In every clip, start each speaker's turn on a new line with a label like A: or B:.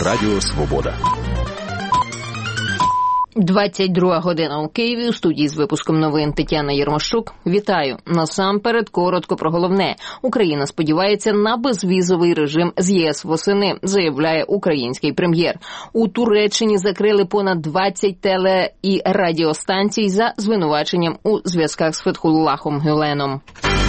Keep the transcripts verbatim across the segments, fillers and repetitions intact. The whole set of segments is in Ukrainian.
A: Радіо Свобода.
B: двадцять друга година у Києві. У студії з випуском новин Тетяна Єрмощук. Вітаю. Насамперед, коротко про головне. Україна сподівається на безвізовий режим з ЄС восени, заявляє український прем'єр. У Туреччині закрили понад двадцять теле- і радіостанцій за звинуваченням у зв'язках з Фетхуллахом Гюленом.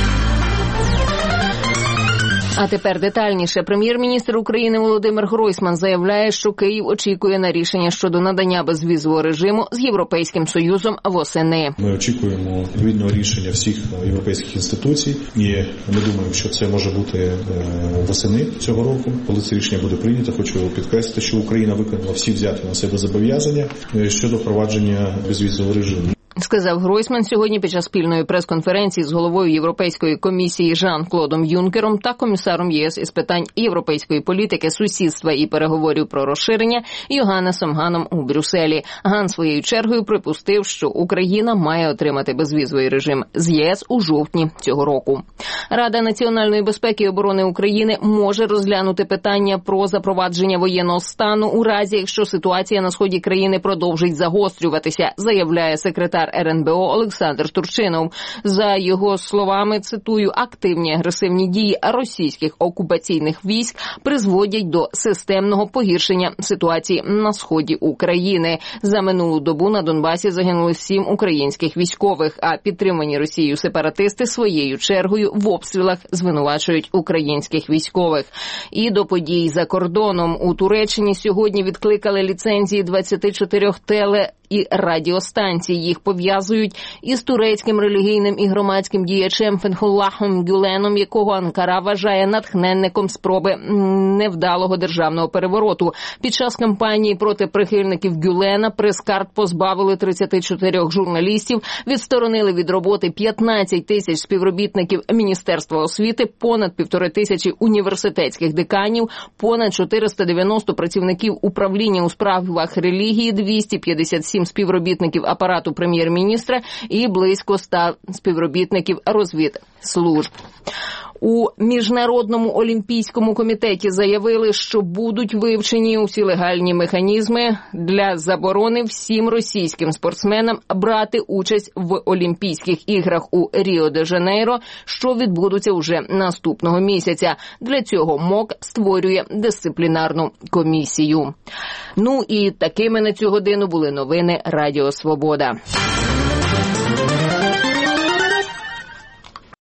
B: А тепер детальніше. Прем'єр-міністр України Володимир Гройсман заявляє, що Київ очікує на рішення щодо надання безвізового режиму з Європейським Союзом восени.
C: Ми очікуємо відповідного рішення всіх європейських інституцій і ми думаємо, що це може бути восени цього року. Коли це рішення буде прийнято, хочу підкреслити, що Україна виконала всі взяті на себе зобов'язання щодо впровадження безвізового режиму.
B: Сказав Гройсман сьогодні під час спільної прес-конференції з головою Європейської комісії Жан-Клодом Юнкером та комісаром ЄС із питань європейської політики, сусідства і переговорів про розширення Йоханнесом Ганом у Брюсселі. Ган своєю чергою припустив, що Україна має отримати безвізовий режим з ЄС у жовтні цього року. Рада національної безпеки і оборони України може розглянути питання про запровадження воєнного стану у разі, якщо ситуація на сході країни продовжить загострюватися, заявляє секретар ер ен бе о Олександр Турчинов. За його словами, цитую, активні агресивні дії російських окупаційних військ призводять до системного погіршення ситуації на сході України. За минулу добу на Донбасі загинули сім українських військових, а підтримані Росією сепаратисти своєю чергою в обстрілах звинувачують українських військових. І до подій за кордоном. У Туреччині сьогодні відкликали ліцензії двадцяти чотирьох теле- і радіостанцій. Їх пов'язують із турецьким релігійним і громадським діячем Фетхуллахом Гюленом, якого Анкара вважає натхненником спроби невдалого державного перевороту. Під час кампанії проти прихильників Гюлена прес-карт позбавили тридцяти чотирьох журналістів, відсторонили від роботи п'ятнадцять тисяч співробітників Міністерства освіти, понад півтори тисячі університетських деканів, понад чотириста дев'яносто працівників управління у справах релігії, двісті п'ятдесят сім співробітників апарату прем'єр-міністра і близько ста співробітників розвідслужб. У Міжнародному олімпійському комітеті заявили, що будуть вивчені усі легальні механізми для заборони всім російським спортсменам брати участь в Олімпійських іграх у Ріо-де-Жанейро, що відбудуться уже наступного місяця. Для цього МОК створює дисциплінарну комісію. Ну і такими на цю годину були новини Радіо Свобода.